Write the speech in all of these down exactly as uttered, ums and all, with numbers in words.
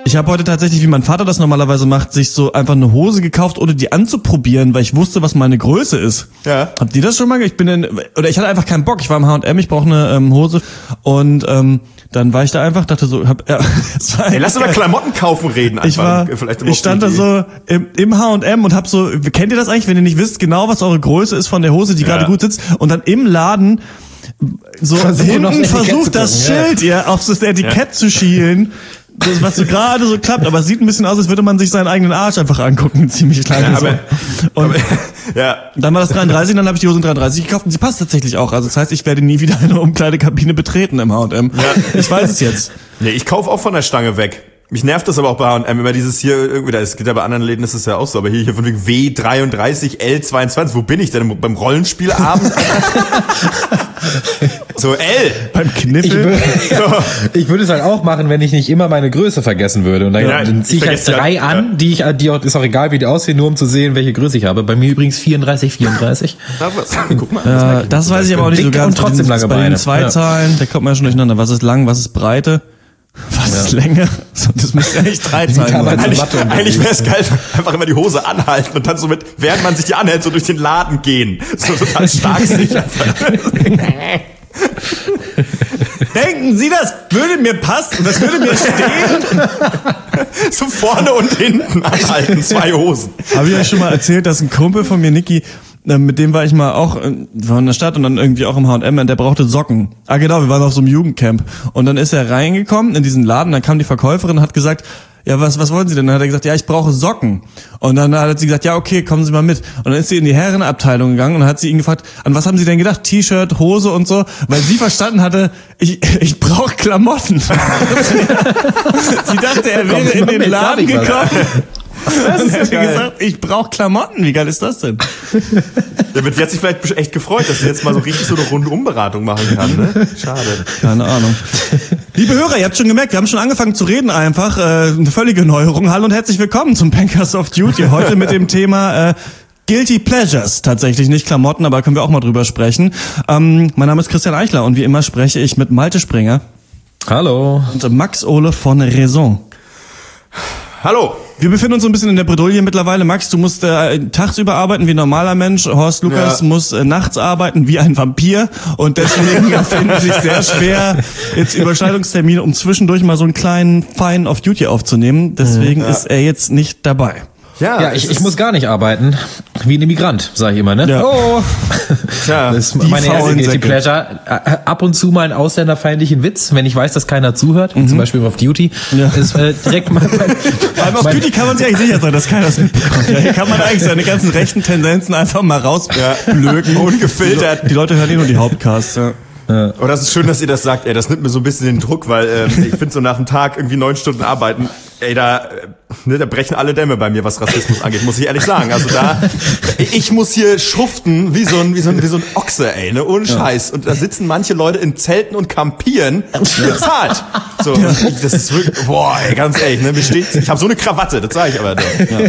Ich habe heute tatsächlich, wie mein Vater das normalerweise macht, sich so einfach eine Hose gekauft, ohne die anzuprobieren, weil ich wusste, was meine Größe ist. Ja. Habt ihr das schon mal? Ich bin in, oder ich hatte einfach keinen Bock. Ich war im H und M, ich brauche eine ähm, Hose und ähm, dann war ich da einfach, dachte so, hab, ja, es war Ey, lass über Klamotten kaufen reden. Ich war, Vielleicht ich stand da so im, im H und M und hab so, kennt ihr das eigentlich, wenn ihr nicht wisst genau, was eure Größe ist von der Hose, die ja. gerade gut sitzt, und dann im Laden so Versuch hinten versucht das Schild ja. ja auf das Etikett ja. zu schielen, das, was so gerade so klappt, aber es sieht ein bisschen aus, als würde man sich seinen eigenen Arsch einfach angucken, ziemlich klein. Ja, so. aber, und aber, ja. dann war das dreiunddreißig, dann habe ich die Hose in dreiunddreißig gekauft und sie passt tatsächlich auch. Also das heißt, ich werde nie wieder eine Umkleidekabine betreten im H und M. Ja. Ich weiß es jetzt. Nee, ich kaufe auch von der Stange weg. Mich nervt das aber auch bei H und M, immer dieses hier irgendwie, das geht ja bei anderen Läden, ist es ja auch so, aber hier, hier von wegen W dreiunddreißig, L zweiundzwanzig, wo bin ich denn? Beim Rollenspielabend? So, L. Beim Kniffel. Ich würde, ich würde es halt auch machen, wenn ich nicht immer meine Größe vergessen würde. Und dann, ja, dann ziehe ich halt drei ja, an, ja. die ich, die auch, ist auch egal, wie die aussehen, nur um zu sehen, welche Größe ich habe. Bei mir übrigens vierunddreißig, vierunddreißig. Guck mal. Ja, das, das weiß ich aber auch nicht so ganz. Und trotzdem lange Beine. Bei den zwei ja. Zahlen, da kommt man ja schon durcheinander. Was ist lang, was ist Breite? Was ja. ist Länge? Das müsste eigentlich drei Zahlen sein. Eigentlich, eigentlich wäre es geil, einfach immer die Hose anhalten und dann so mit, während man sich die anhält, so durch den Laden gehen. So total stark sich einfach. Denken Sie, das würde mir passen? Das würde mir stehen? So vorne und hinten anhalten, zwei Hosen. Habe ich euch schon mal erzählt, dass ein Kumpel von mir, Niki, mit dem war ich mal auch in der Stadt und dann irgendwie auch im H und M, und der brauchte Socken. Ah genau, wir waren auf so einem Jugendcamp. Und dann ist er reingekommen in diesen Laden, dann kam die Verkäuferin und hat gesagt, ja, was was wollen Sie denn? Dann hat er gesagt, ja, ich brauche Socken. Und dann hat sie gesagt, ja, okay, kommen Sie mal mit. Und dann ist sie in die Herrenabteilung gegangen und hat sie ihn gefragt, an was haben Sie denn gedacht? T-Shirt, Hose und so? Weil sie verstanden hatte, ich ich brauche Klamotten. Sie dachte, er wäre in den Laden gekommen. Das und hätte gesagt, ich brauche Klamotten. Wie geil ist das denn? Der wird jetzt sich vielleicht echt gefreut, dass sie jetzt mal so richtig so eine Rundumberatung machen kann, ne? Schade. Keine Ahnung. Liebe Hörer, ihr habt schon gemerkt, wir haben schon angefangen zu reden einfach. Äh, eine völlige Neuerung. Hallo und herzlich willkommen zum Pankers of Duty. Heute mit dem Thema äh, Guilty Pleasures. Tatsächlich nicht Klamotten, aber können wir auch mal drüber sprechen. Ähm, mein Name ist Christian Eichler und wie immer spreche ich mit Malte Springer. Hallo. Und Max Ole von Raison. Hallo. Wir befinden uns so ein bisschen in der Bredouille mittlerweile. Max, du musst äh, tagsüber arbeiten wie ein normaler Mensch. Horst Lukas ja. muss äh, nachts arbeiten wie ein Vampir. Und deswegen finden sich sehr schwer, jetzt Überschneidungstermine, um zwischendurch mal so einen kleinen Fine of Duty aufzunehmen. Deswegen ja. ist er jetzt nicht dabei. Ja, ja ich, ich muss gar nicht arbeiten. Wie ein Immigrant, sage ich immer, ne? Ja. Oh! Tja, das ist meine erste Guilty Pleasure. Ab und zu mal einen ausländerfeindlichen Witz, wenn ich weiß, dass keiner zuhört, mhm. zum Beispiel auf Duty. Ja. Ist äh, direkt mal mein, Aber auf Duty kann man sich eigentlich sicher sein, dass keiner das mitbekommt. Ja, hier kann man eigentlich seine ganzen rechten Tendenzen einfach mal rausblöken. Ja. Ungefiltert. Die, die Leute hören eh nur die Hauptcasts, ja. Ja. Und das ist schön, dass ihr das sagt, ey, das nimmt mir so ein bisschen den Druck, weil ähm, ich finde so nach einem Tag irgendwie neun Stunden arbeiten, ey, da, ne, da brechen alle Dämme bei mir, was Rassismus angeht, muss ich ehrlich sagen. Also da, ich muss hier schuften wie so ein, wie so ein, wie so ein Ochse, ey, ne, ohne Scheiß. Und da sitzen manche Leute in Zelten und campieren, bezahlt. So, ja. ich, das ist wirklich, boah, ey, ganz ehrlich, ne, besteht, ich habe so eine Krawatte, das sage ich aber doch. Ja.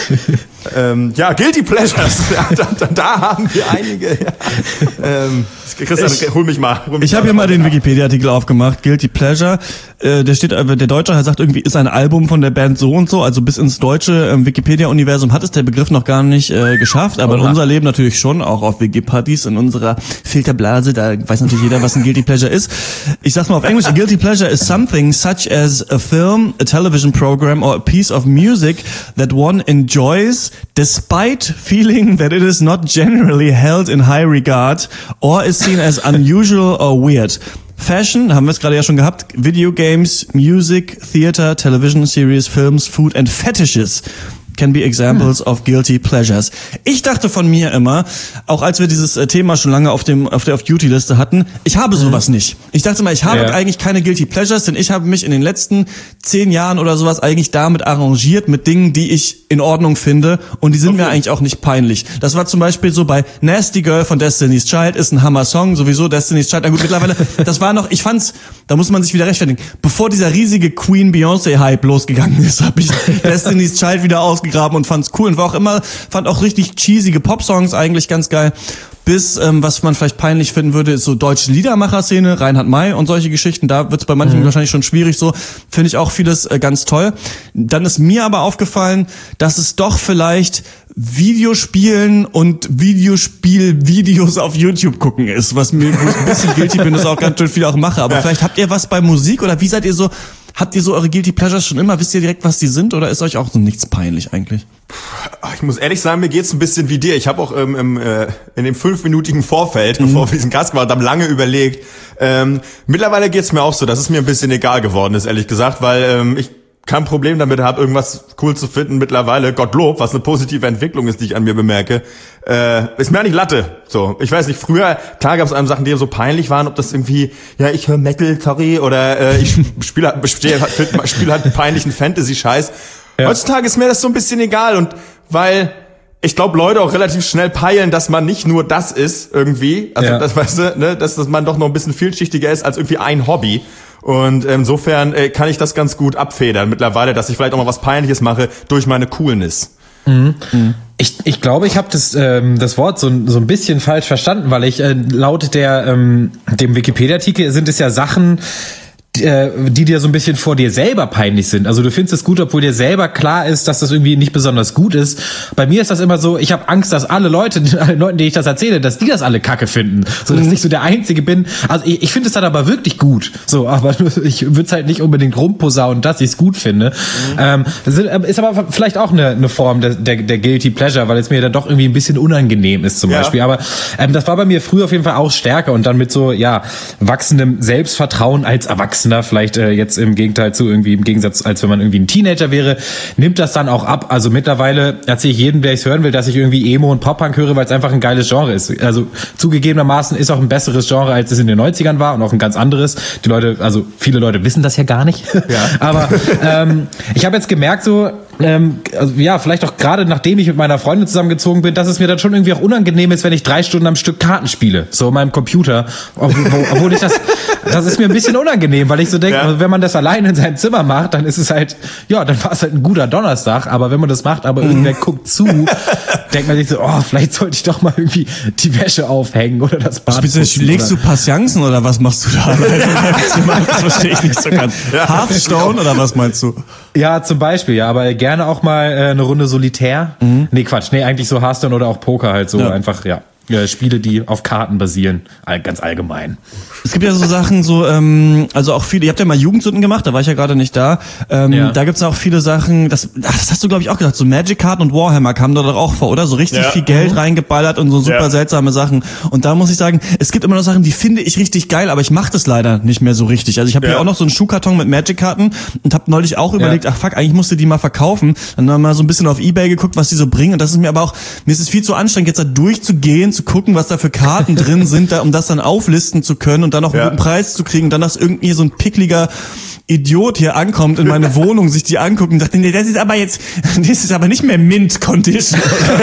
Ähm, ja, Guilty Pleasures, ja, da, da, da haben wir einige. Ja. Ähm, Christian, ich, hol mich mal. Hol mich ich habe hier mal den Wikipedia-Artikel aufgemacht, Guilty Pleasure. Äh, der steht, der Deutsche sagt irgendwie, ist ein Album von der Band so und so, also bis ins deutsche ähm, Wikipedia-Universum hat es der Begriff noch gar nicht äh, geschafft, aber Oha. in unser Leben natürlich schon, auch auf Wiki-Partys, in unserer Filterblase, da weiß natürlich jeder, was ein Guilty Pleasure ist. Ich sag's mal auf Englisch, a Guilty Pleasure is something such as a film, a television program or a piece of music that one enjoys despite feeling that it is not generally held in high regard or is seen as unusual or weird. Fashion, haben wir es gerade ja schon gehabt, Video Games, Music, Theater, Television Series, Films, Food and Fetishes can be examples hm. of guilty pleasures. Ich dachte von mir immer, auch als wir dieses Thema schon lange auf dem auf der Off-Duty-Liste hatten, ich habe sowas hm. nicht. Ich dachte mal, ich habe ja. eigentlich keine guilty pleasures, denn ich habe mich in den letzten zehn Jahren oder sowas eigentlich damit arrangiert, mit Dingen, die ich in Ordnung finde und die sind okay. mir eigentlich auch nicht peinlich. Das war zum Beispiel so bei Nasty Girl von Destiny's Child, ist ein Hammer-Song, sowieso Destiny's Child. Na gut, mittlerweile, das war noch, ich fand's, da muss man sich wieder rechtfertigen, bevor dieser riesige Queen-Beyoncé-Hype losgegangen ist, habe ich Destiny's Child wieder ausgesucht ausgegraben und fand's cool und war auch immer, fand auch richtig cheesige Popsongs eigentlich ganz geil. Bis, ähm, was man vielleicht peinlich finden würde, ist so deutsche Liedermacher-Szene, Reinhard May und solche Geschichten. Da wird's bei manchen mhm. wahrscheinlich schon schwierig so. Finde ich auch vieles äh, ganz toll. Dann ist mir aber aufgefallen, dass es doch vielleicht Videospielen und Videospiel-Videos auf YouTube gucken ist, was mir wo ich ein bisschen guilty bin, das auch ganz schön viel auch mache. Aber vielleicht habt ihr was bei Musik oder wie seid ihr so, habt ihr so eure Guilty Pleasures schon immer? Wisst ihr direkt, was die sind oder ist euch auch so nichts peinlich eigentlich? Ich muss ehrlich sagen, mir geht's ein bisschen wie dir. Ich habe auch ähm, im, äh, in dem fünfminütigen Vorfeld, mhm. bevor wir diesen Cast gemacht haben, lange überlegt. Ähm, mittlerweile geht's mir auch so, dass es mir ein bisschen egal geworden ist, ehrlich gesagt, weil ähm, ich kein Problem damit habe, irgendwas cool zu finden mittlerweile. Gottlob, was eine positive Entwicklung ist, die ich an mir bemerke. Äh, ist mir eigentlich Latte. So, ich weiß nicht, früher, klar gab es einem Sachen, die so peinlich waren, ob das irgendwie, ja, ich höre Metal, sorry, oder äh, ich spiele halt, spiel halt, spiel halt peinlichen Fantasy-Scheiß. Ja. Heutzutage ist mir das so ein bisschen egal und weil ich glaube, Leute auch relativ schnell peilen, dass man nicht nur das ist irgendwie, also ja. das weißt du, ne, dass, dass man doch noch ein bisschen vielschichtiger ist als irgendwie ein Hobby. Und insofern äh, kann ich das ganz gut abfedern mittlerweile, dass ich vielleicht auch mal was Peinliches mache durch meine Coolness. Mhm. Mhm. Ich, ich glaube, ich habe das, ähm, das Wort so, so ein bisschen falsch verstanden, weil ich äh, laut der ähm, dem Wikipedia-Artikel sind es ja Sachen, die dir so ein bisschen vor dir selber peinlich sind. Also du findest es gut, obwohl dir selber klar ist, dass das irgendwie nicht besonders gut ist. Bei mir ist das immer so, ich habe Angst, dass alle Leute, alle Leuten, denen ich das erzähle, dass die das alle kacke finden. So, dass ich so der Einzige bin. Also ich, ich finde es dann aber wirklich gut. So, aber ich würde es halt nicht unbedingt rumposaunen, dass ich es gut finde. Mhm. Ähm, das ist aber vielleicht auch eine, eine Form der, der, der Guilty Pleasure, weil es mir dann doch irgendwie ein bisschen unangenehm ist zum ja. Beispiel. Aber ähm, das war bei mir früher auf jeden Fall auch stärker und dann mit so, ja, wachsendem Selbstvertrauen als Erwachsener, vielleicht äh, jetzt im Gegenteil zu irgendwie im Gegensatz, als wenn man irgendwie ein Teenager wäre, nimmt das dann auch ab. Also mittlerweile erzähle ich jedem, der ich es hören will, dass ich irgendwie Emo und Pop-Punk höre, weil es einfach ein geiles Genre ist. Also zugegebenermaßen ist auch ein besseres Genre, als es in den neunzigern war und auch ein ganz anderes. Die Leute, also viele Leute wissen das ja gar nicht. Ja. Aber ähm, ich habe jetzt gemerkt so, ähm, also, ja, vielleicht auch gerade nachdem ich mit meiner Freundin zusammengezogen bin, dass es mir dann schon irgendwie auch unangenehm ist, wenn ich drei Stunden am Stück Karten spiele, so in meinem Computer. Obwohl, obwohl ich das, das ist mir ein bisschen unangenehm, weil ich so denke, ja. wenn man das alleine in seinem Zimmer macht, dann ist es halt, ja, dann war es halt ein guter Donnerstag, aber wenn man das macht, aber irgendwer guckt zu, denkt man sich so, oh, vielleicht sollte ich doch mal irgendwie die Wäsche aufhängen oder das Bad putzen. Legst du Patienzen oder was machst du da? Das verstehe ich nicht so ganz. Ja. Hearthstone oder was meinst du? Ja, zum Beispiel, ja, aber gerne auch mal äh, eine Runde Solitär. Mhm. Nee, Quatsch, nee, eigentlich so Hearthstone oder auch Poker halt so, ja. einfach, ja. Ja, Spiele, die auf Karten basieren, ganz allgemein. Es gibt ja so Sachen, so ähm, also auch viele, ihr habt ja mal Jugendsünden gemacht, da war ich ja gerade nicht da. Ähm, ja. Da gibt's auch viele Sachen, das, ach, das hast du glaube ich auch gesagt, so Magic-Karten und Warhammer kamen da doch auch vor, oder? So richtig ja. viel Geld mhm. reingeballert und so super ja. seltsame Sachen. Und da muss ich sagen, es gibt immer noch Sachen, die finde ich richtig geil, aber ich mache das leider nicht mehr so richtig. Also ich habe ja. hier auch noch so einen Schuhkarton mit Magic-Karten und habe neulich auch überlegt, ja. ach fuck, eigentlich musste die mal verkaufen. Dann haben wir mal so ein bisschen auf eBay geguckt, was die so bringen. Und das ist mir aber auch, mir ist es viel zu anstrengend, jetzt da durchzugehen, zu gucken, was da für Karten drin sind, da, um das dann auflisten zu können und dann noch einen ja. guten Preis zu kriegen. Und dann, dass irgendwie so ein pickliger Idiot hier ankommt in meine Wohnung, sich die anguckt und sagt, nee, das ist aber jetzt, das ist aber nicht mehr Mint-Condition.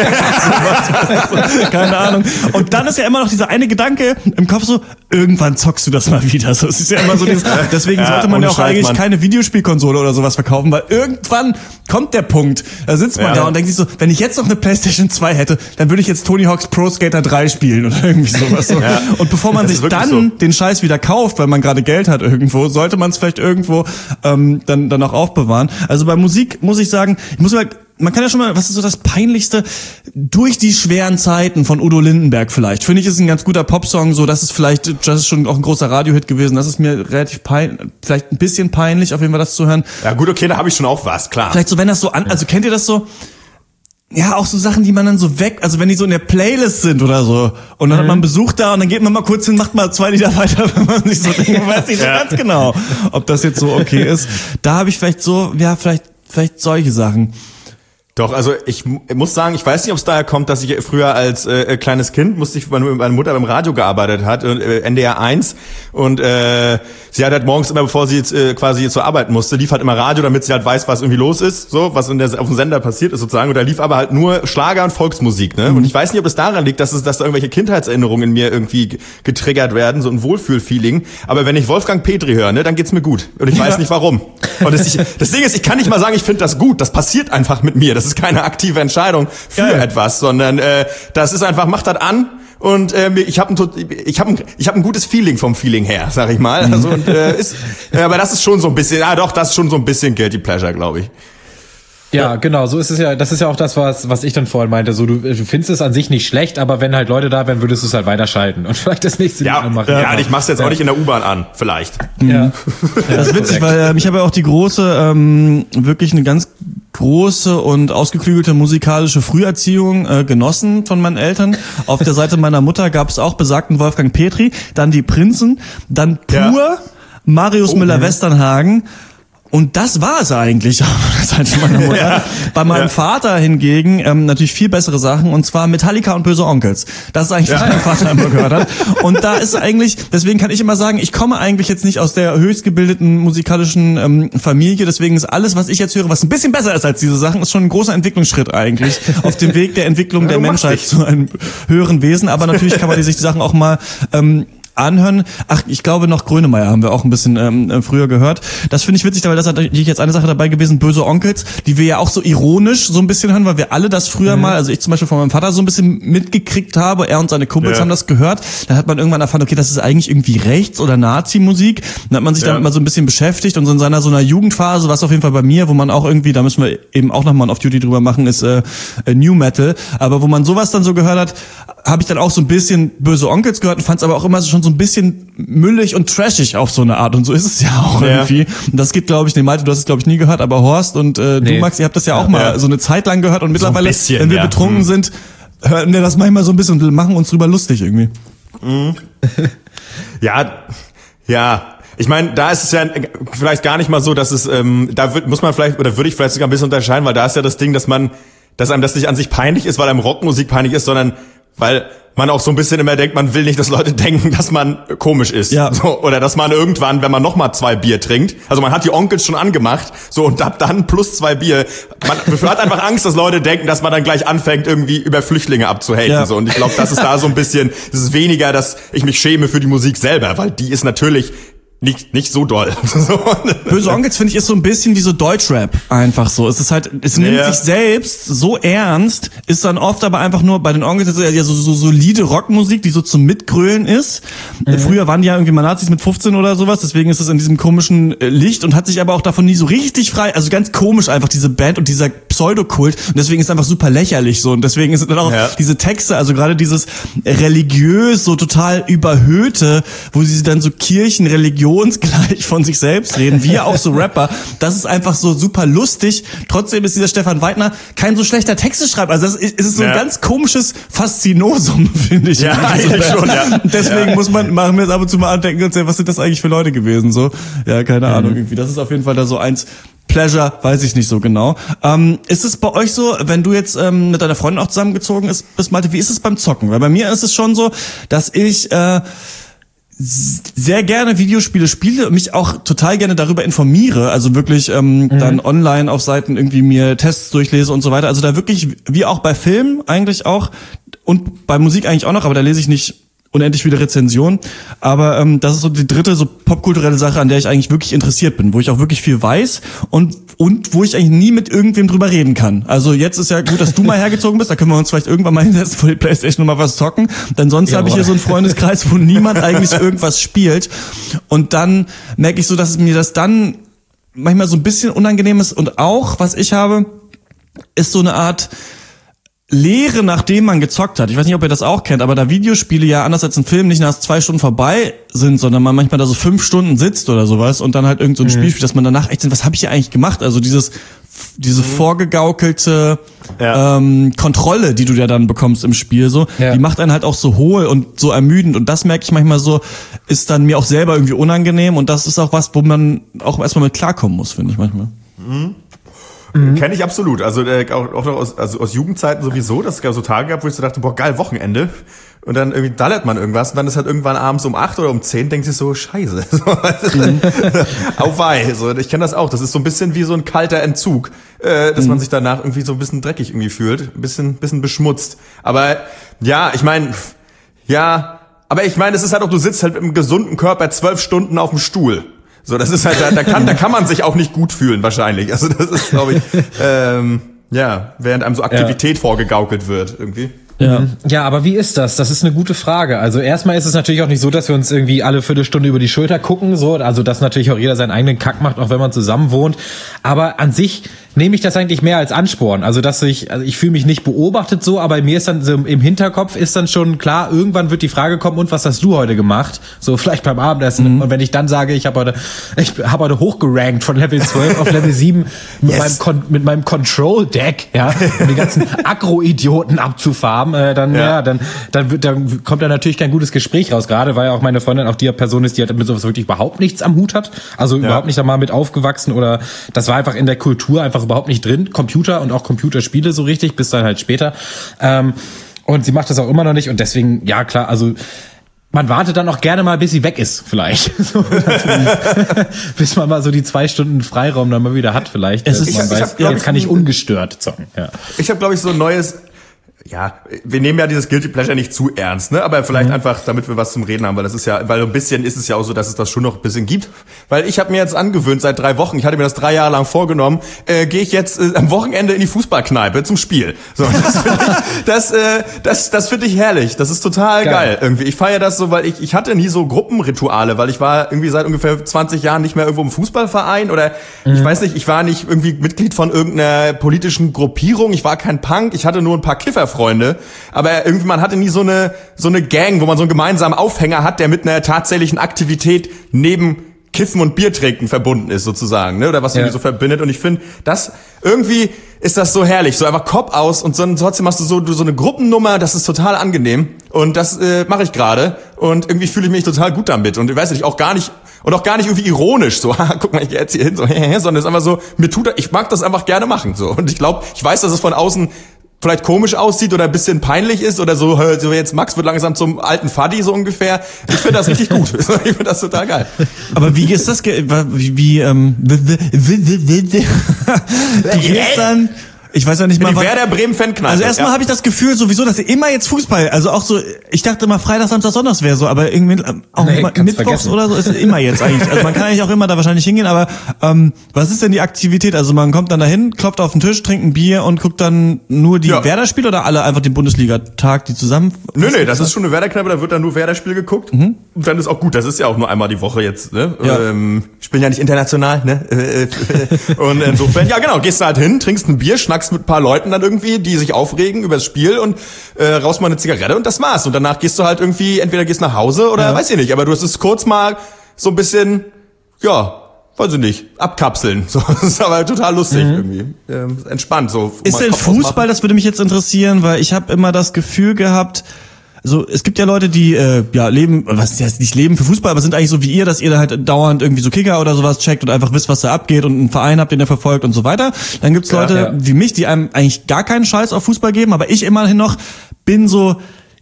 so, keine Ahnung. Und dann ist ja immer noch dieser eine Gedanke im Kopf so, irgendwann zockst du das mal wieder. So, es ist ja immer so dieses, deswegen ja, sollte man ja auch Scheiß, eigentlich Mann. keine Videospielkonsole oder sowas verkaufen, weil irgendwann kommt der Punkt, da sitzt man ja. da und denkt sich so, wenn ich jetzt noch eine PlayStation zwei hätte, dann würde ich jetzt Tony Hawk's Pro Skater drei spielen oder irgendwie sowas. So. Ja. Und bevor man das sich dann so. den Scheiß wieder kauft, weil man gerade Geld hat irgendwo, sollte man es vielleicht irgendwo ähm, dann dann auch aufbewahren. Also bei Musik muss ich sagen, ich muss mal, man kann ja schon mal, was ist so das Peinlichste, durch die schweren Zeiten von Udo Lindenberg vielleicht. Finde ich, ist ein ganz guter Popsong, so, das ist vielleicht, das ist schon auch ein großer Radiohit gewesen, das ist mir relativ peinlich, vielleicht ein bisschen peinlich, auf jeden Fall das zu hören. Ja gut, okay, da habe ich schon auch was, klar. Vielleicht so, wenn das so an, also kennt ihr das so? Ja, auch so Sachen, die man dann so weg, also wenn die so in der Playlist sind oder so und dann mhm. hat man Besuch da und dann geht man mal kurz hin, macht mal zwei Lieder weiter, wenn man sich so denkt, weiß nicht so ja. ganz genau, ob das jetzt so okay ist. Da habe ich vielleicht so, ja, vielleicht vielleicht solche Sachen. Doch, also ich muss sagen, ich weiß nicht, ob es daher kommt, dass ich früher als äh, kleines Kind musste ich, weil meine Mutter beim Radio gearbeitet hat, äh, N D R eins und äh, sie hat halt morgens immer, bevor sie jetzt äh, quasi zur Arbeit musste, lief halt immer Radio, damit sie halt weiß, was irgendwie los ist, so was in der, auf dem Sender passiert ist sozusagen. Und da lief aber halt nur Schlager und Volksmusik, ne? Mhm. Und ich weiß nicht, ob es daran liegt, dass es, dass da irgendwelche Kindheitserinnerungen in mir irgendwie getriggert werden, so ein Wohlfühlfeeling. Aber wenn ich Wolfgang Petri höre, ne, dann geht's mir gut und ich weiß ja. nicht warum. Und das, ich, das Ding ist, ich kann nicht mal sagen, ich finde das gut. Das passiert einfach mit mir. Das Das ist keine aktive Entscheidung für Geil. etwas, sondern äh, das ist einfach, mach das an. Und äh, ich habe ein, ich hab ein, ich hab ein gutes Feeling vom Feeling her, sag ich mal. Also, und, äh, ist, äh, aber das ist schon so ein bisschen, ja doch, das ist schon so ein bisschen Guilty Pleasure, glaube ich. Ja, genau, so ist es ja, das ist ja auch das, was was ich dann vorhin meinte, so du, du findest es an sich nicht schlecht, aber wenn halt Leute da wären, würdest du es halt weiterschalten und vielleicht das nächste Ja, Lied anmachen. ja, und ich mach's jetzt ja. auch nicht in der U-Bahn an, vielleicht. Ja. Das ist witzig, weil ähm, ich habe ja auch die große, ähm, wirklich eine ganz große und ausgeklügelte musikalische Früherziehung äh, genossen von meinen Eltern. Auf der Seite meiner Mutter gab es auch besagten Wolfgang Petri, dann die Prinzen, dann Pur, Ja. Marius Oh, Müller-Westernhagen. Und das war es eigentlich auf der Seite meiner Mutter. Ja. Bei meinem Ja. Vater hingegen ähm, natürlich viel bessere Sachen, und zwar Metallica und Böse Onkels. Das ist eigentlich, was Ja. mein Vater immer gehört hat. Und da ist eigentlich, deswegen kann ich immer sagen, ich komme eigentlich jetzt nicht aus der höchst gebildeten musikalischen ähm, Familie, deswegen ist alles, was ich jetzt höre, was ein bisschen besser ist als diese Sachen, ist schon ein großer Entwicklungsschritt eigentlich auf dem Weg der Entwicklung Ja, der du machst Menschheit dich. zu einem höheren Wesen. Aber natürlich kann man die sich die Sachen auch mal ähm, anhören. Ach, ich glaube noch Grönemeyer haben wir auch ein bisschen ähm, früher gehört. Das finde ich witzig, weil das hat natürlich jetzt eine Sache dabei gewesen, Böse Onkels, die wir ja auch so ironisch so ein bisschen hören, weil wir alle das früher mhm. mal, also ich zum Beispiel von meinem Vater so ein bisschen mitgekriegt habe, er und seine Kumpels Ja. haben das gehört. Dann hat man irgendwann erfahren, okay, das ist eigentlich irgendwie Rechts- oder Nazi-Musik. Dann hat man sich Ja. damit mal so ein bisschen beschäftigt und so in seiner so einer Jugendphase, was auf jeden Fall bei mir, wo man auch irgendwie, da müssen wir eben auch nochmal ein Off-Duty drüber machen, ist äh, äh, New Metal. Aber wo man sowas dann so gehört hat, habe ich dann auch so ein bisschen Böse Onkels gehört und fand es aber auch immer so schon so ein bisschen müllig und trashig auf so eine Art. Und so ist es ja auch Ja. irgendwie. Und das geht, glaube ich, nee, Malte, du hast es, glaube ich, nie gehört, aber Horst und äh, Nee. du, Max, ihr habt das ja auch mal Ja. so eine Zeit lang gehört und mittlerweile, bisschen, wenn wir ja. betrunken Mhm. sind, hören wir das manchmal so ein bisschen und machen uns drüber lustig irgendwie. Ja, ja. Ich meine, da ist es ja vielleicht gar nicht mal so, dass es, ähm, da wird, muss man vielleicht, oder würde ich vielleicht sogar ein bisschen unterscheiden, weil da ist ja das Ding, dass man, dass einem das nicht an sich peinlich ist, weil einem Rockmusik peinlich ist, sondern weil man auch so ein bisschen immer denkt, man will nicht, dass Leute denken, dass man komisch ist. Ja. So, oder dass man irgendwann, wenn man noch mal zwei Bier trinkt, also man hat die Onkels schon angemacht, so, und ab dann plus zwei Bier, man hat einfach Angst, dass Leute denken, dass man dann gleich anfängt, irgendwie über Flüchtlinge abzuhaten. Ja. So. Und ich glaube, das ist da so ein bisschen, es ist weniger, dass ich mich schäme für die Musik selber, weil die ist natürlich nicht nicht so doll. So. Böse Onkels, finde ich, ist so ein bisschen wie so Deutschrap einfach so. Es ist halt, es nimmt Ja. sich selbst so ernst, ist dann oft aber einfach nur bei den Onkels ist ja so, so solide Rockmusik, die so zum Mitgrölen ist. Mhm. Früher waren die ja irgendwie mal Nazis mit fünfzehn oder sowas, deswegen ist es in diesem komischen äh, Licht und hat sich aber auch davon nie so richtig frei, also ganz komisch einfach diese Band und dieser Pseudokult, und deswegen ist es einfach super lächerlich so, und deswegen ist dann auch Ja. diese Texte, also gerade dieses religiös, so total überhöhte, wo sie dann so kirchenreligionsgleich von sich selbst reden, wie auch so Rapper, das ist einfach so super lustig. Trotzdem ist dieser Stefan Weidner kein so schlechter Texteschreiber. Also das ist, es ist so ein Ja. ganz komisches Faszinosum, finde ich. Ja, Also eigentlich schon, ja. Deswegen Ja. muss man, machen wir es ab und zu mal andenken und sagen, was sind das eigentlich für Leute gewesen, so. Ja, keine Mhm. Ahnung, irgendwie. Das ist auf jeden Fall da so eins. Pleasure, weiß ich nicht so genau. Ähm, ist es bei euch so, wenn du jetzt ähm, mit deiner Freundin auch zusammengezogen ist, bist, Malte, wie ist es beim Zocken? Weil bei mir ist es schon so, dass ich äh, sehr gerne Videospiele spiele und mich auch total gerne darüber informiere, also wirklich ähm, mhm. dann online auf Seiten irgendwie mir Tests durchlese und so weiter. Also da wirklich, wie auch bei Filmen eigentlich auch und bei Musik eigentlich auch noch, aber da lese ich nicht unendlich viele Rezensionen, aber ähm, das ist so die dritte so popkulturelle Sache, an der ich eigentlich wirklich interessiert bin, wo ich auch wirklich viel weiß und und wo ich eigentlich nie mit irgendwem drüber reden kann. Also jetzt ist ja gut, dass du mal hergezogen bist, da können wir uns vielleicht irgendwann mal hinsetzen vor die Playstation und mal was zocken, denn sonst habe ich hier so einen Freundeskreis, wo niemand eigentlich irgendwas spielt, und dann merke ich so, dass mir das dann manchmal so ein bisschen unangenehm ist, und auch, was ich habe, ist so eine Art Leere, nachdem man gezockt hat. Ich weiß nicht, ob ihr das auch kennt, aber da Videospiele ja anders als ein Film nicht nach zwei Stunden vorbei sind, sondern man manchmal da so fünf Stunden sitzt oder sowas und dann halt irgend so ein mhm. Spiel spielt, dass man danach echt denkt, was habe ich hier eigentlich gemacht? Also dieses diese mhm. vorgegaukelte ja. ähm, Kontrolle, die du ja dann bekommst im Spiel, so, ja. die macht einen halt auch so hohl und so ermüdend, und das merke ich manchmal so, ist dann mir auch selber irgendwie unangenehm, und das ist auch was, wo man auch erstmal mit klarkommen muss, finde ich manchmal. Mhm. Mhm. Kenne ich absolut. Also äh, auch, auch noch aus, also aus Jugendzeiten sowieso, dass es gab so Tage gab, wo ich so dachte, boah, geil, Wochenende. Und dann irgendwie dallert man irgendwas, und dann ist halt irgendwann abends um acht oder um zehn, denkt sich so, scheiße. Mhm. Auweih. So, ich kenne das auch. Das ist so ein bisschen wie so ein kalter Entzug, äh, dass mhm. man sich danach irgendwie so ein bisschen dreckig irgendwie fühlt. Ein bisschen, bisschen beschmutzt. Aber ja, ich meine, ja, aber ich meine, es ist halt auch, du sitzt halt mit einem gesunden Körper zwölf Stunden auf dem Stuhl. So, das ist halt, da, da kann, da kann man sich auch nicht gut fühlen, wahrscheinlich. Also, das ist, glaube ich, ähm, Ja, während einem so Aktivität ja. vorgegaukelt wird irgendwie. Ja. ja, aber wie ist das? Das ist eine gute Frage. Also erstmal ist es natürlich auch nicht so, dass wir uns irgendwie alle Viertelstunde über die Schulter gucken, so, also dass natürlich auch jeder seinen eigenen Kack macht, auch wenn man zusammen wohnt. Aber an sich nehme ich das eigentlich mehr als Ansporn. Also dass ich, also ich fühle mich nicht beobachtet so, aber mir ist dann so im Hinterkopf ist dann schon klar, irgendwann wird die Frage kommen, und was hast du heute gemacht? So vielleicht beim Abendessen. Mhm. Und wenn ich dann sage, ich habe heute, ich habe heute hochgerankt von Level zwölf auf Level sieben mit yes. meinem Con- mit meinem Control Deck, ja, um die ganzen Aggro-Idioten abzufarben, äh, dann ja. ja, dann dann wird dann kommt da natürlich kein gutes Gespräch raus, gerade weil ja auch meine Freundin auch die Person ist, die halt mit sowas wirklich überhaupt nichts am Hut hat, also ja. überhaupt nicht da mal mit aufgewachsen oder das war einfach in der Kultur einfach überhaupt nicht drin, Computer und auch Computerspiele so richtig, bis dann halt später. Ähm, und sie macht das auch immer noch nicht und deswegen, ja klar, also man wartet dann auch gerne mal, bis sie weg ist, vielleicht. So, bis man mal so die zwei Stunden Freiraum dann mal wieder hat, vielleicht. Es ist, man ich, weiß, ich hab, jetzt kann ich ungestört zocken. Ja. Ich habe, glaube ich, so ein neues... Ja, wir nehmen ja dieses Guilty Pleasure nicht zu ernst, ne? Aber vielleicht mhm. einfach, damit wir was zum Reden haben, weil das ist ja, weil ein bisschen ist es ja auch so, dass es das schon noch ein bisschen gibt. Weil ich habe mir jetzt angewöhnt seit drei Wochen, ich hatte mir das drei Jahre lang vorgenommen, äh, gehe ich jetzt äh, am Wochenende in die Fußballkneipe zum Spiel. So, das finde ich, das, äh, das, das finde ich herrlich. Das ist total geil, geil irgendwie. Ich feiere das so, weil ich, ich hatte nie so Gruppenrituale, weil ich war irgendwie seit ungefähr zwanzig Jahren nicht mehr irgendwo im Fußballverein oder mhm. ich weiß nicht, ich war nicht irgendwie Mitglied von irgendeiner politischen Gruppierung, ich war kein Punk, ich hatte nur ein paar Kifferfreunde. Freunde, aber irgendwie man hatte nie so eine so eine Gang, wo man so einen gemeinsamen Aufhänger hat, der mit einer tatsächlichen Aktivität neben Kiffen und Bier trinken verbunden ist sozusagen, ne, oder was ja. irgendwie so verbindet und ich finde, das irgendwie ist das so herrlich, so einfach Kopf aus und so, trotzdem machst du so du so eine Gruppennummer, das ist total angenehm und das äh, mache ich gerade und irgendwie fühle ich mich total gut damit und ich weiß nicht, auch gar nicht und auch gar nicht irgendwie ironisch, so, guck mal, ich geh jetzt hier hin, so, sondern es ist einfach so, mir tut, ich mag das einfach gerne machen, so und ich glaube, ich weiß, dass es von außen vielleicht komisch aussieht oder ein bisschen peinlich ist oder so, so jetzt Max wird langsam zum alten Faddy so ungefähr. Ich finde das richtig gut. Ich finde das total geil. Aber wie ist das, ge- wie, wie, ähm, du gehst dann, ich weiß ja nicht mal, die Werder Bremen Fankneipe. Also erstmal ja. habe ich das Gefühl sowieso, dass immer jetzt Fußball, also auch so, ich dachte immer Freitag, Samstag, Sonntags wäre so, aber irgendwie auch nee, immer, Mittwochs vergessen. Oder so ist immer jetzt eigentlich. Also man kann eigentlich auch immer da wahrscheinlich hingehen, aber ähm, was ist denn die Aktivität? Also man kommt dann dahin, klopft auf den Tisch, trinkt ein Bier und guckt dann nur die ja. Werder-Spiele oder alle einfach den Bundesliga-Tag, die zusammen? Nö, nee, das ist schon eine Werder-Kneipe, da wird dann nur Werder-Spiel geguckt. Mhm. Und dann ist auch gut, das ist ja auch nur einmal die Woche jetzt, ne? Ja. Ähm, spielen ja nicht international, ne? Und insofern, ja genau, gehst du halt hin, trinkst ein Bier, schnackst mit ein paar Leuten dann irgendwie, die sich aufregen über das Spiel und äh, raus mal eine Zigarette und das war's. Und danach gehst du halt irgendwie, entweder gehst nach Hause oder ja. weiß ich nicht, aber du hast es kurz mal so ein bisschen, ja, weiß ich nicht, abkapseln. So, das ist aber total lustig mhm. irgendwie. Ähm, entspannt so. Ist denn Fußball, das würde mich jetzt interessieren, weil ich habe immer das Gefühl gehabt, so, es gibt ja Leute, die äh, ja leben, was heißt nicht leben für Fußball, aber sind eigentlich so wie ihr, dass ihr da halt dauernd irgendwie so Kicker oder sowas checkt und einfach wisst, was da abgeht und einen Verein habt, den ihr verfolgt und so weiter. Dann gibt's Leute ja, ja. wie mich, die einem eigentlich gar keinen Scheiß auf Fußball geben, aber ich immerhin noch bin so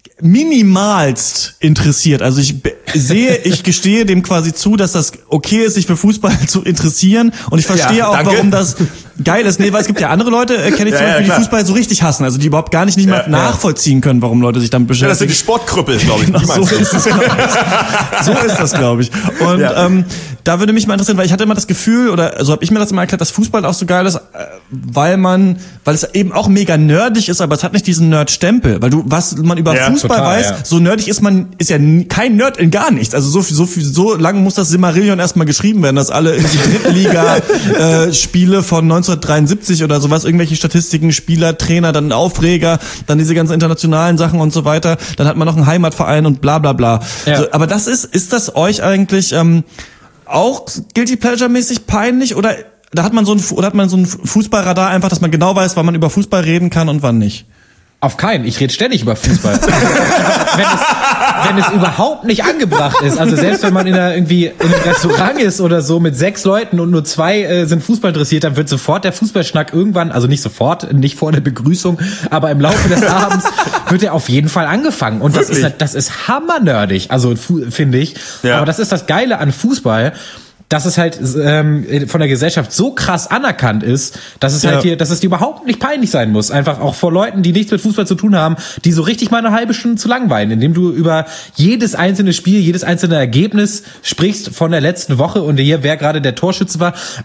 minimalst interessiert. Also ich be- sehe, ich gestehe dem quasi zu, dass das okay ist, sich für Fußball zu interessieren und ich verstehe ja, auch, warum das geil ist. Nee, weil es gibt ja andere Leute, äh, kenne ich zum ja, Beispiel, ja, die Fußball so richtig hassen, also die überhaupt gar nicht nicht mal ja, nachvollziehen können, warum Leute sich damit beschäftigen. Ja, das sind die Sportkrüppel, glaube ich. Genau, so, ist das, glaub ich. so ist das, glaube ich. Und ja. ähm, da würde mich mal interessieren, weil ich hatte immer das Gefühl, oder so habe ich mir das immer erklärt, dass Fußball auch so geil ist, weil man, weil es eben auch mega nerdig ist, aber es hat nicht diesen Nerd-Stempel, weil du, was man über ja, Fußball total, weiß, ja. so nerdig ist man, ist ja kein Nerd in gar nichts. Also so so so lange muss das Silmarillion erstmal geschrieben werden, dass alle irgendwie Drittliga äh, Spiele von neunzehnhundertdreiundsiebzig oder sowas, irgendwelche Statistiken, Spieler, Trainer, dann Aufreger, dann diese ganzen internationalen Sachen und so weiter. Dann hat man noch einen Heimatverein und bla bla bla. Ja. So, aber das ist, ist das euch eigentlich ähm, auch Guilty Pleasure-mäßig peinlich oder da hat man so ein oder hat man so ein Fußballradar einfach, dass man genau weiß, wann man über Fußball reden kann und wann nicht? Auf keinen. Ich rede ständig über Fußball. wenn, es, wenn es überhaupt nicht angebracht ist. Also selbst wenn man in einer, irgendwie in einem Restaurant ist oder so mit sechs Leuten und nur zwei äh, sind Fußball interessiert, dann wird sofort der Fußballschnack irgendwann, also nicht sofort, nicht vor der Begrüßung, aber im Laufe des Abends wird er auf jeden Fall angefangen. Und das ist, das ist hammernerdig, also finde ich. Ja. Aber das ist das Geile an Fußball, dass es halt ähm, von der Gesellschaft so krass anerkannt ist, dass es ja. halt hier, dass es dir überhaupt nicht peinlich sein muss. Einfach auch vor Leuten, die nichts mit Fußball zu tun haben, die so richtig mal eine halbe Stunde zu langweilen, indem du über jedes einzelne Spiel, jedes einzelne Ergebnis sprichst von der letzten Woche und hier, wer gerade der Torschütze war. Und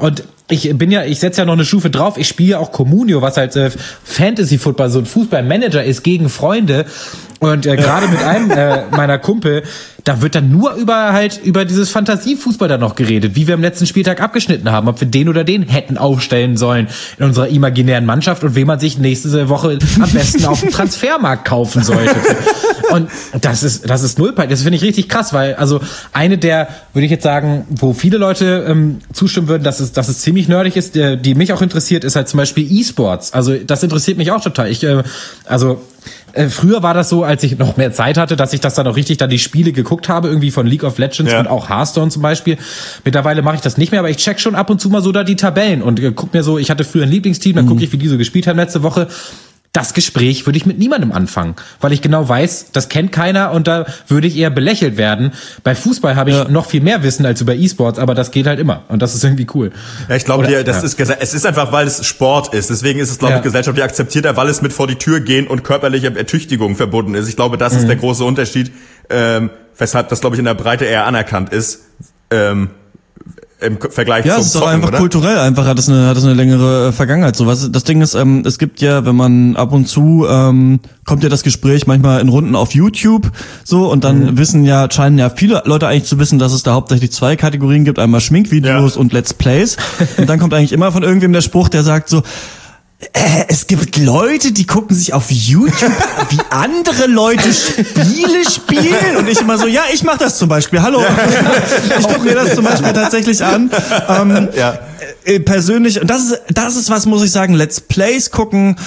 ich bin ja, ich setze ja noch eine Stufe drauf, ich spiele ja auch Communio, was halt äh, Fantasy-Football, so ein Fußballmanager ist gegen Freunde. Und äh, gerade mit einem äh, meiner Kumpel, da wird dann nur über halt über dieses Fantasiefußball dann noch geredet, wie wir am letzten Spieltag abgeschnitten haben, ob wir den oder den hätten aufstellen sollen in unserer imaginären Mannschaft und wen man sich nächste Woche am besten auf dem Transfermarkt kaufen sollte. Und das ist das ist null, das finde ich richtig krass, weil also eine der, würde ich jetzt sagen, wo viele Leute ähm, zustimmen würden, dass es dass es ziemlich nerdig ist, der, die mich auch interessiert, ist halt zum Beispiel E-Sports. Also das interessiert mich auch total. Ich äh, also Äh, früher war das so, als ich noch mehr Zeit hatte, dass ich das dann auch richtig dann die Spiele geguckt habe, irgendwie von League of Legends ja. und auch Hearthstone zum Beispiel. Mittlerweile mache ich das nicht mehr, aber ich check schon ab und zu mal so da die Tabellen und äh, guck mir so, ich hatte früher ein Lieblingsteam, dann mhm. gucke ich, wie die so gespielt haben letzte Woche. Das Gespräch würde ich mit niemandem anfangen, weil ich genau weiß, das kennt keiner und da würde ich eher belächelt werden. Bei Fußball habe ich ja. noch viel mehr Wissen als über E-Sports, aber das geht halt immer und das ist irgendwie cool. Ja, ich glaube, dir, das ja. ist es ist einfach, weil es Sport ist. Deswegen ist es, glaube ja. ich, gesellschaftlich akzeptierter, weil es mit vor die Tür gehen und körperliche Ertüchtigung verbunden ist. Ich glaube, das mhm. ist der große Unterschied, ähm, weshalb das, glaube ich, in der Breite eher anerkannt ist. Ähm, im Vergleich ja, zum es ist Zocken, doch einfach oder? Kulturell einfach hat es eine hat es eine längere Vergangenheit. So was das Ding ist, ähm, es gibt ja, wenn man ab und zu ähm, kommt ja das Gespräch manchmal in Runden auf YouTube so und dann mhm. wissen ja scheinen ja viele Leute eigentlich zu wissen, dass es da hauptsächlich zwei Kategorien gibt, einmal Schminkvideos ja. und Let's Plays und dann kommt eigentlich immer von irgendwem der Spruch, der sagt so Äh, es gibt Leute, die gucken sich auf YouTube, wie andere Leute Spiele spielen und ich immer so, ja, ich mach das zum Beispiel, hallo, ja. ich gucke mir das zum Beispiel tatsächlich an, ähm, ja. äh, persönlich, und das ist, das ist was, muss ich sagen, Let's Plays gucken,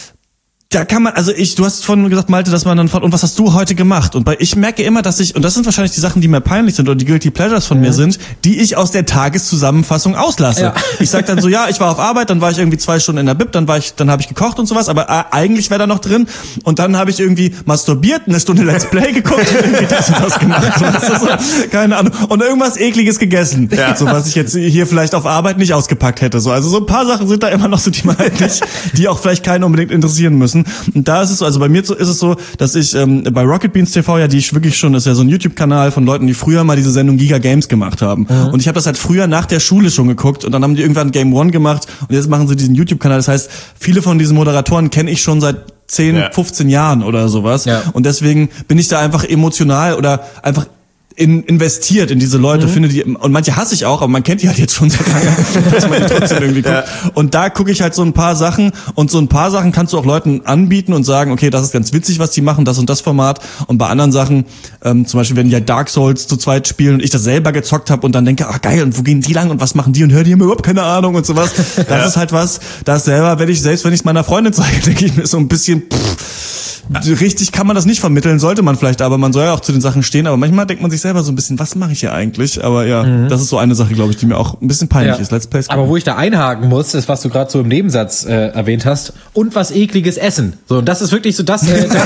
da kann man, also ich, du hast vorhin gesagt, Malte, dass man dann fragt, und was hast du heute gemacht? Und bei, ich merke immer, dass ich, und das sind wahrscheinlich die Sachen, die mir peinlich sind oder die Guilty Pleasures von mhm. mir sind, die ich aus der Tageszusammenfassung auslasse. Ja. Ich sag dann so, ja, ich war auf Arbeit, dann war ich irgendwie zwei Stunden in der Bib, dann war ich, dann habe ich gekocht und sowas, aber äh, eigentlich wäre da noch drin. Und dann habe ich irgendwie masturbiert, eine Stunde Let's Play geguckt und irgendwie das und das gemacht. So, das ist so, keine Ahnung. Und irgendwas Ekliges gegessen. Ja. So, was ich jetzt hier vielleicht auf Arbeit nicht ausgepackt hätte. So, also so ein paar Sachen sind da immer noch so, die man halt nicht, die auch vielleicht keinen unbedingt interessieren müssen. Und da ist es so, also bei mir ist es so, dass ich ähm, bei Rocket Beans T V ja, die ich wirklich schon, das ist ja so ein YouTube-Kanal von Leuten, die früher mal diese Sendung Giga Games gemacht haben. Mhm. Und ich habe das halt früher nach der Schule schon geguckt und dann haben die irgendwann Game One gemacht und jetzt machen sie diesen YouTube-Kanal. Das heißt, viele von diesen Moderatoren kenne ich schon seit zehn, ja. fünfzehn Jahren oder sowas. Ja. Und deswegen bin ich da einfach emotional oder einfach In, investiert in diese Leute, mhm. finde die, und manche hasse ich auch, aber man kennt die halt jetzt schon so lange, dass man die trotzdem irgendwie guckt. Ja. Und da gucke ich halt so ein paar Sachen und so ein paar Sachen kannst du auch Leuten anbieten und sagen, okay, das ist ganz witzig, was die machen, das und das Format. Und bei anderen Sachen, ähm, zum Beispiel, wenn die halt Dark Souls zu zweit spielen und ich das selber gezockt habe und dann denke, ach geil, und wo gehen die lang und was machen die und hör die haben überhaupt keine Ahnung und sowas. Das ja. ist halt was, das selber, wenn ich, selbst wenn ich es meiner Freundin zeige, denke ich mir so ein bisschen, pff, richtig kann man das nicht vermitteln, sollte man vielleicht, aber man soll ja auch zu den Sachen stehen, aber manchmal denkt man sich selber so ein bisschen, was mache ich hier eigentlich? Aber ja, mhm. das ist so eine Sache, glaube ich, die mir auch ein bisschen peinlich ja. ist. Let's Plays. Aber wo ich da einhaken muss, ist, was du gerade so im Nebensatz äh, erwähnt hast, und was ekliges Essen. So, und das ist wirklich so das, äh, das,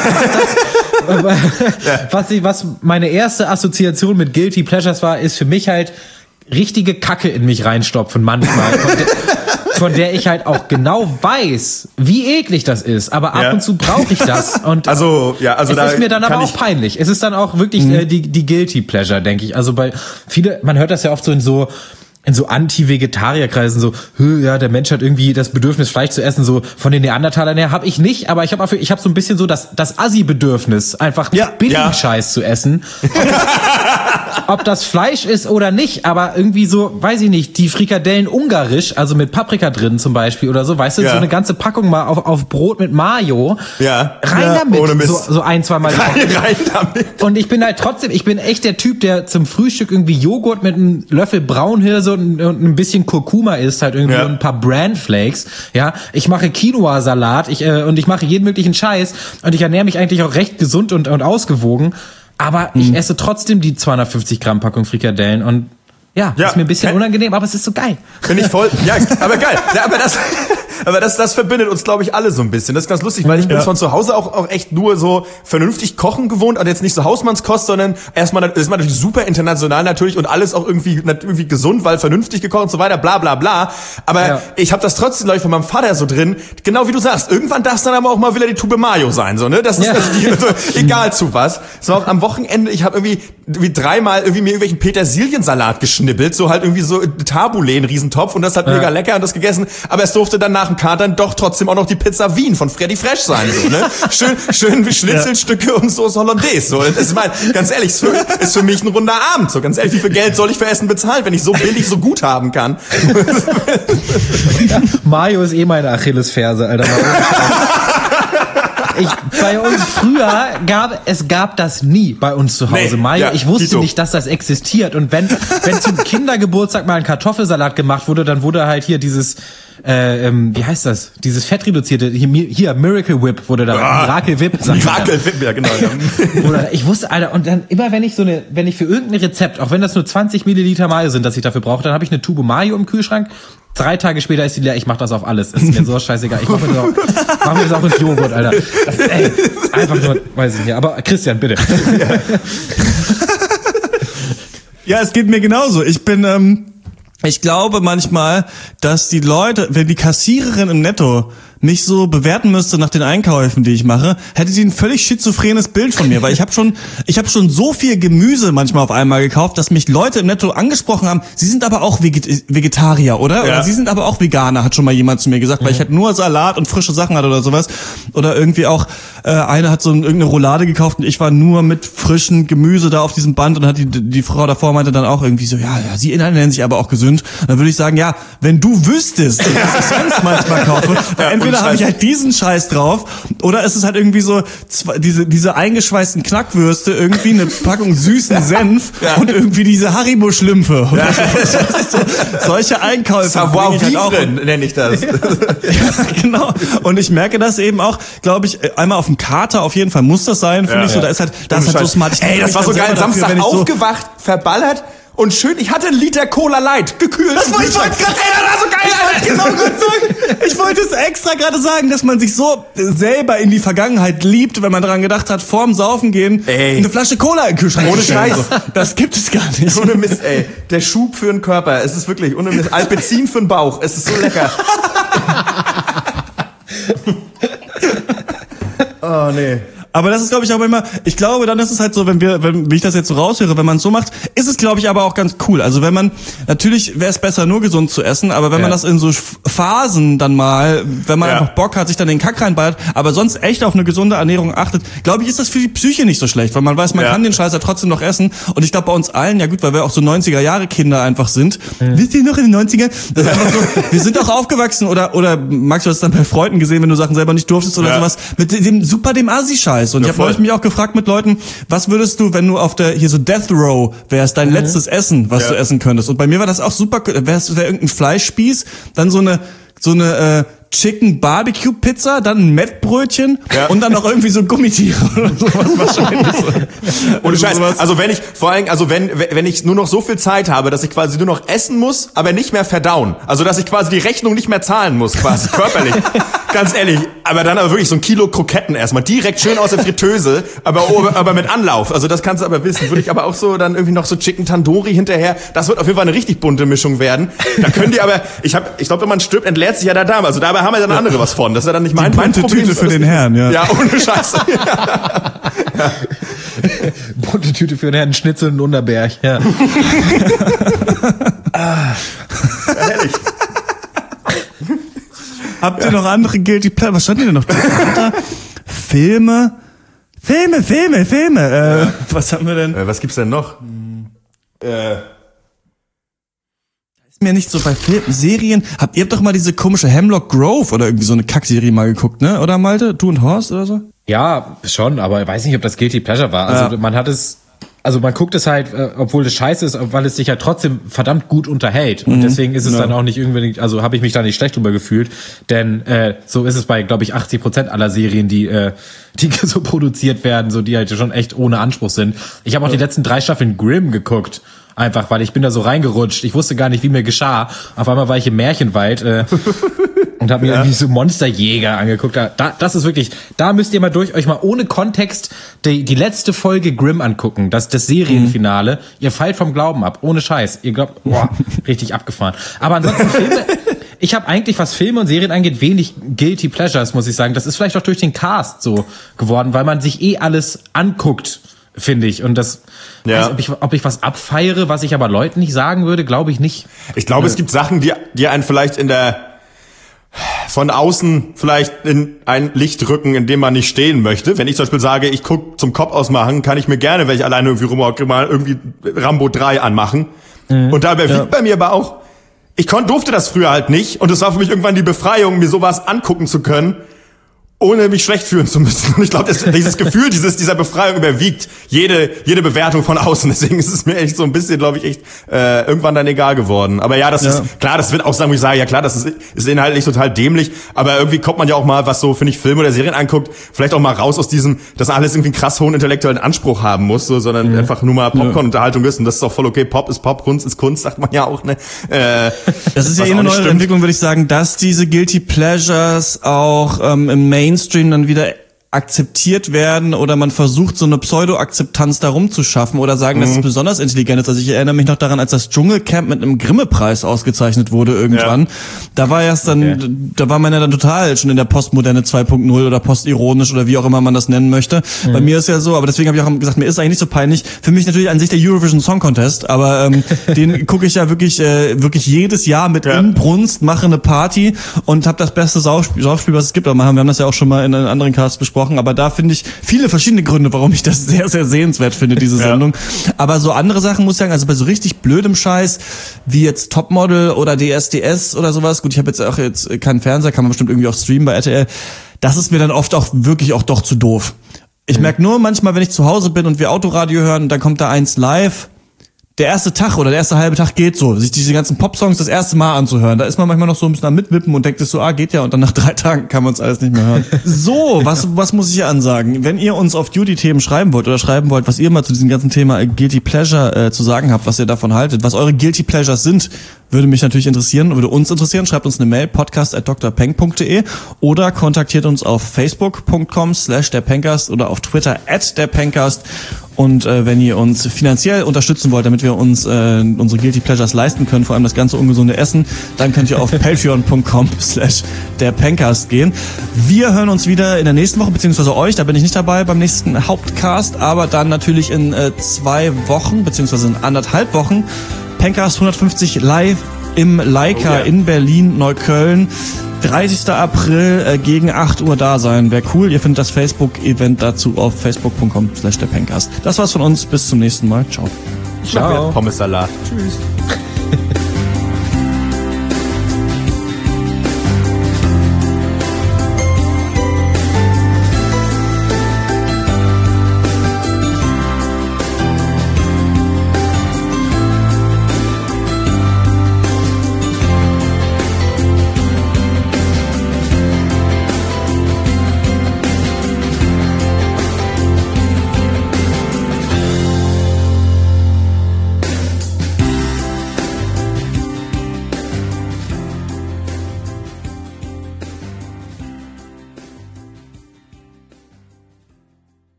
das ja. was, ich, was meine erste Assoziation mit Guilty Pleasures war, ist für mich halt richtige Kacke in mich reinstopfen manchmal. Von der, von der ich halt auch genau weiß, wie eklig das ist, aber ab ja. und zu brauche ich das und also ja, also es da ist mir dann aber auch peinlich. Es ist dann auch wirklich mhm. äh, die die Guilty Pleasure, denke ich. Also bei viele, man hört das ja oft so in so in so Anti-Vegetarier-Kreisen so, ja, der Mensch hat irgendwie das Bedürfnis, Fleisch zu essen, so von den Neandertalern her habe ich nicht, aber ich habe ich habe so ein bisschen so das das Assi-Bedürfnis, einfach ja, Billig-Scheiß ja. zu essen. Ob das Fleisch ist oder nicht, aber irgendwie so, weiß ich nicht, die Frikadellen ungarisch, also mit Paprika drin zum Beispiel oder so, weißt du, ja. so eine ganze Packung mal auf, auf Brot mit Mayo, ja. rein ja, damit, ohne Mist. so, so ein, zwei Mal. Rein, rein damit. Und ich bin halt trotzdem, ich bin echt der Typ, der zum Frühstück irgendwie Joghurt mit einem Löffel Braunhirse und, und ein bisschen Kurkuma isst, halt irgendwie ja. ein paar Bran-Flakes, ja. Ich mache Quinoa-Salat ich, äh, und ich mache jeden möglichen Scheiß und ich ernähre mich eigentlich auch recht gesund und, und ausgewogen. Aber ich mhm. esse trotzdem die zweihundertfünfzig Gramm Packung Frikadellen und ja, ja, ist mir ein bisschen unangenehm, aber es ist so geil. Finde ich voll, ja, aber geil. Ja, aber das, Aber das, das verbindet uns, glaube ich, alle so ein bisschen. Das ist ganz lustig, weil ich bin ja. von zu Hause auch, auch echt nur so vernünftig kochen gewohnt und jetzt nicht so Hausmannskost, sondern erstmal, das ist man natürlich super international natürlich und alles auch irgendwie, irgendwie gesund, weil vernünftig gekocht und so weiter, bla, bla, bla. Aber ja. ich habe das trotzdem, glaube ich, von meinem Vater so drin, genau wie du sagst, irgendwann darf es dann aber auch mal wieder die Tube Mayo sein, so, ne? Das ist ja. also die, also, egal zu was. So auch am Wochenende, ich habe irgendwie, wie dreimal irgendwie mir irgendwelchen Petersiliensalat geschnibbelt, so halt irgendwie so Tabbouleh, ein Riesentopf und das hat ja. mega lecker und das gegessen, aber es durfte dann nach dem Katern doch trotzdem auch noch die Pizza Wien von Freddy Fresh sein, so, ne? Schön, schön Schnitzelstücke ja. und Sauce Hollandaise, so. Das ist mein, ganz ehrlich, ist für, ist für mich ein runder Abend, so. Ganz ehrlich, wie viel Geld soll ich für Essen bezahlen, wenn ich so billig so gut haben kann? Ja, Mayo ist eh meine Achillesferse, Alter. Ich, bei uns früher gab es gab das nie bei uns zu Hause. Nee, Mayo, ja, ich wusste Tito. nicht, dass das existiert. Und wenn wenn zum Kindergeburtstag mal ein Kartoffelsalat gemacht wurde, dann wurde halt hier dieses äh, ähm, wie heißt das? Dieses fettreduzierte hier, hier Miracle Whip wurde da ah, Miracle Whip. Miracle Whip, ja genau. Ja. Oder ich wusste, Alter, und dann immer wenn ich so eine, wenn ich für irgendein Rezept, auch wenn das nur zwanzig Milliliter Mayo sind, dass ich dafür brauche, dann habe ich eine Tube Mayo im Kühlschrank. Drei Tage später ist die leer, ich mach das auf alles. Ist mir so scheißegal. Ich mach mir das auch, mach mir das auch ins Joghurt, Alter. Das, ey, einfach nur, weiß ich nicht. Aber Christian, bitte. Ja, ja es geht mir genauso. Ich bin, ähm, ich glaube manchmal, dass die Leute, wenn die Kassiererin im Netto mich so bewerten müsste nach den Einkäufen, die ich mache, hätte sie ein völlig schizophrenes Bild von mir, weil ich habe schon ich habe schon so viel Gemüse manchmal auf einmal gekauft, dass mich Leute im Netto angesprochen haben, sie sind aber auch Veget- Vegetarier, oder? Ja. Oder sie sind aber auch Veganer, hat schon mal jemand zu mir gesagt, mhm. weil ich halt nur Salat und frische Sachen hatte oder sowas. Oder irgendwie auch, äh, eine hat so ein, irgendeine Roulade gekauft und ich war nur mit frischem Gemüse da auf diesem Band und hat die die Frau davor meinte dann auch irgendwie so, ja, ja, sie nennen sich aber auch gesund. Und dann würde ich sagen, ja, wenn du wüsstest, was ich sonst manchmal kaufe, ja, entweder habe ich halt diesen Scheiß drauf oder ist es halt irgendwie so zwei, diese diese eingeschweißten Knackwürste, irgendwie eine Packung süßen Senf ja. und irgendwie diese Haribo-Schlümpfe. Ja. So, solche Einkäufe. Savoir vivre nenne ich das. Ja, genau. Und ich merke das eben auch, glaube ich, einmal auf dem Kater auf jeden Fall muss das sein, finde ja, ich so. Da ist halt, da ist halt so smart. Ich Ey, das war so geil. Samstag dafür, aufgewacht, so verballert. Und schön, ich hatte einen Liter Cola Light, gekühlt. Das wollte ich gerade sagen, das war so geil, Alter. Genau gut sagen. Ich wollte es extra gerade sagen, dass man sich so selber in die Vergangenheit liebt, wenn man daran gedacht hat, vorm Saufen gehen, ey, eine Flasche Cola im Kühlschrank. Ohne Scheiß. Das gibt es gar nicht. Ohne Mist, ey. Der Schub für den Körper, es ist wirklich, ohne Mist. Alpezin für den Bauch, es ist so lecker. Oh, nee. Aber das ist, glaube ich, auch immer, ich glaube, dann ist es halt so, wenn wir, wenn, wie ich das jetzt so raushöre, wenn man es so macht, ist es, glaube ich, aber auch ganz cool. Also wenn man, natürlich wäre es besser, nur gesund zu essen, aber wenn ja. man das in so Phasen dann mal, wenn man ja. einfach Bock hat, sich dann den Kack reinballert, aber sonst echt auf eine gesunde Ernährung achtet, glaube ich, ist das für die Psyche nicht so schlecht, weil man weiß, man ja. kann den Scheiß ja trotzdem noch essen. Und ich glaube, bei uns allen, ja gut, weil wir auch so neunziger-Jahre-Kinder einfach sind. Mhm. Wisst ihr noch in den neunzigern? Das ist einfach so, wir sind auch aufgewachsen oder, oder Max, du hast es dann bei Freunden gesehen, wenn du Sachen selber nicht durftest oder ja. sowas, mit dem, super dem Assi-Scheiß. Und ja, ich habe neulich mich auch gefragt mit Leuten, was würdest du, wenn du auf der, hier so Death Row wärst, dein mhm. letztes Essen, was ja. du essen könntest. Und bei mir war das auch super, wär's, wär irgendein Fleischspieß, dann so eine, so eine, äh, Chicken Barbecue Pizza, dann ein Mettbrötchen ja. und dann noch irgendwie so Gummitiere oder sowas wahrscheinlich. Und Scheiß, also wenn ich, vor allem, also wenn, wenn ich nur noch so viel Zeit habe, dass ich quasi nur noch essen muss, aber nicht mehr verdauen. Also dass ich quasi die Rechnung nicht mehr zahlen muss, quasi körperlich. Ganz ehrlich. Aber dann aber wirklich so ein Kilo Kroketten erstmal, direkt schön aus der Fritteuse, aber, aber mit Anlauf. Also das kannst du aber wissen. Würde ich aber auch so dann irgendwie noch so Chicken Tandoori hinterher. Das wird auf jeden Fall eine richtig bunte Mischung werden. Da können die aber, ich hab, ich glaube, wenn man stirbt, entleert sich ja der Darm. Also dabei haben wir dann andere was von. Das ist ja dann nicht mein, mein Problem. Bunte Tüte für den Herrn, ja. Ja, ohne Scheiße. Ja. Ja. Bunte Tüte für den Herrn, Schnitzel und Unterberg, ja. Ah. Ja, herrlich. Habt ihr noch andere Guilty Pleasure? Was stand ihr denn noch? Filme? Filme, Filme, Filme. Äh, ja. Was haben wir denn? Äh, was gibt's denn noch? Hm. Äh... Mir nicht so bei Filmen, Serien. Habt ihr doch mal diese komische Hemlock Grove oder irgendwie so eine Kackserie mal geguckt, ne? Oder Malte? Du und Horst oder so? Ja, schon, aber ich weiß nicht, ob das Guilty Pleasure war. Also ja. man hat es, also man guckt es halt, obwohl es scheiße ist, weil es sich ja trotzdem verdammt gut unterhält. Und mhm. deswegen ist es ja. dann auch nicht irgendwie, also habe ich mich da nicht schlecht drüber gefühlt. Denn äh, so ist es bei, glaube ich, achtzig Prozent aller Serien, die äh, die so produziert werden, so die halt schon echt ohne Anspruch sind. Ich habe auch ja. die letzten drei Staffeln Grimm geguckt. Einfach, weil ich bin da so reingerutscht. Ich wusste gar nicht, wie mir geschah. Auf einmal war ich im Märchenwald. Äh, und habe mir ja. irgendwie so Monsterjäger angeguckt. Da, da, das ist wirklich, da müsst ihr mal durch euch mal ohne Kontext die, die letzte Folge Grimm angucken. Das, das Serienfinale. Mhm. Ihr fallt vom Glauben ab, ohne Scheiß. Ihr glaubt, boah, richtig abgefahren. Aber ansonsten Filme, ich habe eigentlich, was Filme und Serien angeht, wenig Guilty Pleasures, muss ich sagen. Das ist vielleicht auch durch den Cast so geworden, weil man sich eh alles anguckt, finde ich. Und das, ja. also, ob ich, ob ich was abfeiere, was ich aber Leuten nicht sagen würde, glaube ich nicht. Ich glaube, äh, es gibt Sachen, die, die einen vielleicht in der, von außen vielleicht in ein Licht rücken, in dem man nicht stehen möchte. Wenn ich zum Beispiel sage, ich gucke zum Kopf ausmachen, kann ich mir gerne, wenn ich alleine irgendwie rumhocke, mal irgendwie Rambo drei anmachen. Mhm. Und dabei ja. wiegt bei mir aber auch, ich kon, durfte das früher halt nicht. Und es war für mich irgendwann die Befreiung, mir sowas angucken zu können, ohne mich schlecht fühlen zu müssen. Und ich glaube, dieses Gefühl, dieses, dieser Befreiung überwiegt jede, jede Bewertung von außen. Deswegen ist es mir echt so ein bisschen, glaube ich, echt äh, irgendwann dann egal geworden. Aber ja, das ja. ist, klar, das wird auch sagen, wo ich sage, ja klar, das ist, ist inhaltlich total dämlich. Aber irgendwie kommt man ja auch mal, was so, finde ich, Filme oder Serien anguckt, vielleicht auch mal raus aus diesem, dass alles irgendwie einen krass hohen intellektuellen Anspruch haben muss, so, sondern mhm. einfach nur mal Popcorn-Unterhaltung ist. Und das ist auch voll okay. Pop ist Pop, Kunst ist Kunst, sagt man ja auch, ne? Äh, das ist ja eh eine neue Entwicklung, würde ich sagen, dass diese Guilty Pleasures auch ähm, im Main Mainstream dann wieder akzeptiert werden oder man versucht, so eine Pseudo-Akzeptanz darum zu schaffen oder sagen, mhm. dass es besonders intelligent ist. Also ich erinnere mich noch daran, als das Dschungelcamp mit einem Grimme-Preis ausgezeichnet wurde irgendwann. Ja. Da war erst dann, okay. da war man ja dann total schon in der Postmoderne zwei Punkt null oder postironisch oder wie auch immer man das nennen möchte. Mhm. Bei mir ist ja so, aber deswegen habe ich auch gesagt, mir ist eigentlich nicht so peinlich. Für mich natürlich an sich der Eurovision Song Contest, aber ähm, den gucke ich ja wirklich äh, wirklich jedes Jahr mit ja. Inbrunst, mache eine Party und habe das beste Saufspiel, Saufspiel, was es gibt. Aber wir haben das ja auch schon mal in einem anderen Cast besprochen. Aber da finde ich viele verschiedene Gründe, warum ich das sehr, sehr sehenswert finde, diese Sendung. Ja. Aber so andere Sachen, muss ich sagen, also bei so richtig blödem Scheiß, wie jetzt Topmodel oder D S D S oder sowas, gut, ich habe jetzt auch jetzt keinen Fernseher, kann man bestimmt irgendwie auch streamen bei R T L, das ist mir dann oft auch wirklich auch doch zu doof. Ich mhm. merke nur manchmal, wenn ich zu Hause bin und wir Autoradio hören, dann kommt da eins live, der erste Tag oder der erste halbe Tag geht so, sich diese ganzen Popsongs das erste Mal anzuhören. Da ist man manchmal noch so ein bisschen am Mitwippen und denkt sich so, ah, geht ja, und dann nach drei Tagen kann man es alles nicht mehr hören. So, was was muss ich hier ansagen? Wenn ihr uns auf Duty-Themen schreiben wollt oder schreiben wollt, was ihr mal zu diesem ganzen Thema Guilty Pleasure äh, zu sagen habt, was ihr davon haltet, was eure Guilty Pleasures sind, würde mich natürlich interessieren, würde uns interessieren. Schreibt uns eine Mail, podcast at d r peng punkt d e oder kontaktiert uns auf facebook punkt com slash der Pencast oder auf Twitter at der Pencast. Und äh, wenn ihr uns finanziell unterstützen wollt, damit wir uns äh, unsere Guilty Pleasures leisten können, vor allem das ganze ungesunde Essen, dann könnt ihr auf patreon punkt com slash der Pencast gehen. Wir hören uns wieder in der nächsten Woche, beziehungsweise euch, da bin ich nicht dabei beim nächsten Hauptcast, aber dann natürlich in äh, zwei Wochen, beziehungsweise in anderthalb Wochen, Pencast hundertfünfzig live im Leica oh, yeah. in Berlin-Neukölln. dreißigster April äh, gegen acht Uhr da sein. Wäre cool. Ihr findet das Facebook-Event dazu auf facebook punkt com slash der Pencast. Das war's von uns. Bis zum nächsten Mal. Ciao. Ciao. Pommes Salat. Tschüss.